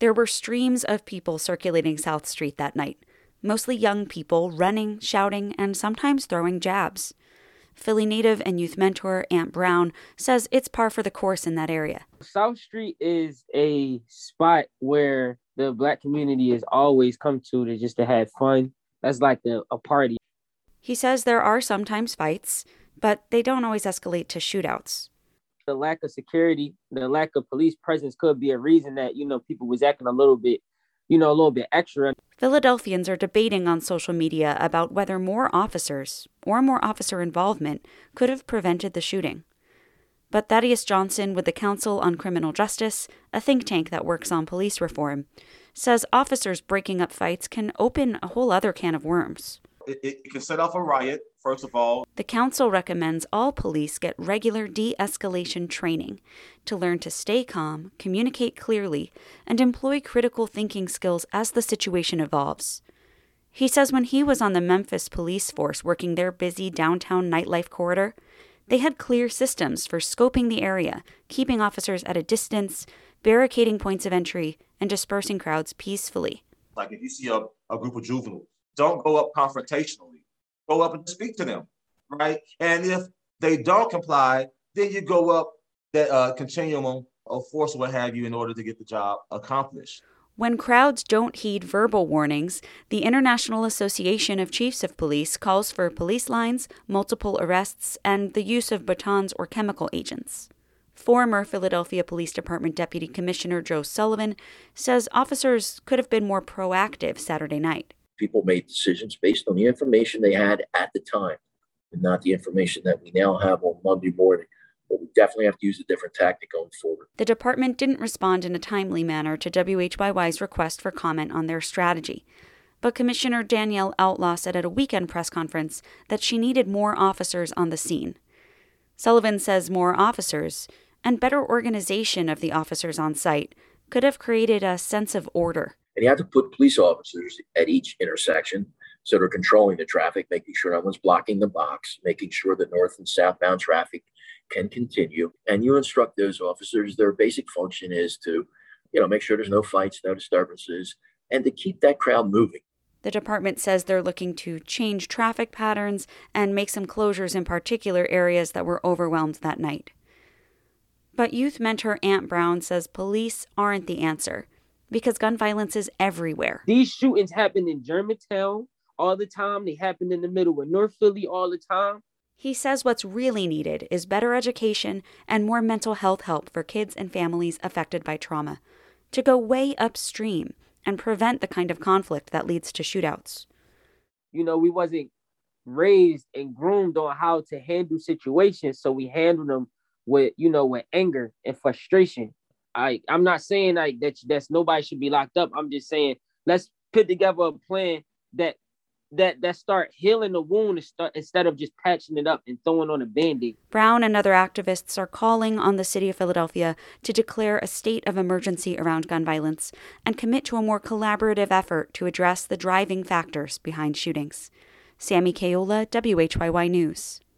There were streams of people circulating South Street that night, mostly young people running, shouting, and sometimes throwing jabs. Philly native and youth mentor Ant Brown says it's par for the course in that area. South Street is a spot where the Black community has always come to just to have fun. That's like a party. He says there are sometimes fights, but they don't always escalate to shootouts. The lack of security, the lack of police presence could be a reason that, people was acting a little bit extra. Philadelphians are debating on social media about whether more officers or more officer involvement could have prevented the shooting. But Thaddeus Johnson with the Council on Criminal Justice, a think tank that works on police reform, says officers breaking up fights can open a whole other can of worms. It can set off a riot, first of all. The council recommends all police get regular de-escalation training to learn to stay calm, communicate clearly, and employ critical thinking skills as the situation evolves. He says when he was on the Memphis police force working their busy downtown nightlife corridor, they had clear systems for scoping the area, keeping officers at a distance, barricading points of entry, and dispersing crowds peacefully. Like if you see a group of juveniles, don't go up confrontationally. Go up and speak to them, right? And if they don't comply, then you go up that continuum of force or what have you in order to get the job accomplished. When crowds don't heed verbal warnings, the International Association of Chiefs of Police calls for police lines, multiple arrests, and the use of batons or chemical agents. Former Philadelphia Police Department Deputy Commissioner Joe Sullivan says officers could have been more proactive Saturday night. People made decisions based on the information they had at the time and not the information that we now have on Monday morning. But we definitely have to use a different tactic going forward. The department didn't respond in a timely manner to WHYY's request for comment on their strategy. But Commissioner Danielle Outlaw said at a weekend press conference that she needed more officers on the scene. Sullivan says more officers and better organization of the officers on site could have created a sense of order. And you have to put police officers at each intersection so they're controlling the traffic, making sure no one's blocking the box, making sure that north and southbound traffic can continue. And you instruct those officers, their basic function is to, make sure there's no fights, no disturbances, and to keep that crowd moving. The department says they're looking to change traffic patterns and make some closures in particular areas that were overwhelmed that night. But youth mentor Ant Brown says police aren't the answer, because gun violence is everywhere. These shootings happen in Germantown all the time. They happen in the middle of North Philly all the time. He says what's really needed is better education and more mental health help for kids and families affected by trauma, to go way upstream and prevent the kind of conflict that leads to shootouts. We wasn't raised and groomed on how to handle situations, so we handle them with anger and frustration. I'm not saying that's nobody should be locked up. I'm just saying let's put together a plan that start healing the wound instead of just patching it up and throwing on a Band-Aid. Brown and other activists are calling on the city of Philadelphia to declare a state of emergency around gun violence and commit to a more collaborative effort to address the driving factors behind shootings. Sammy Kayola, WHYY News.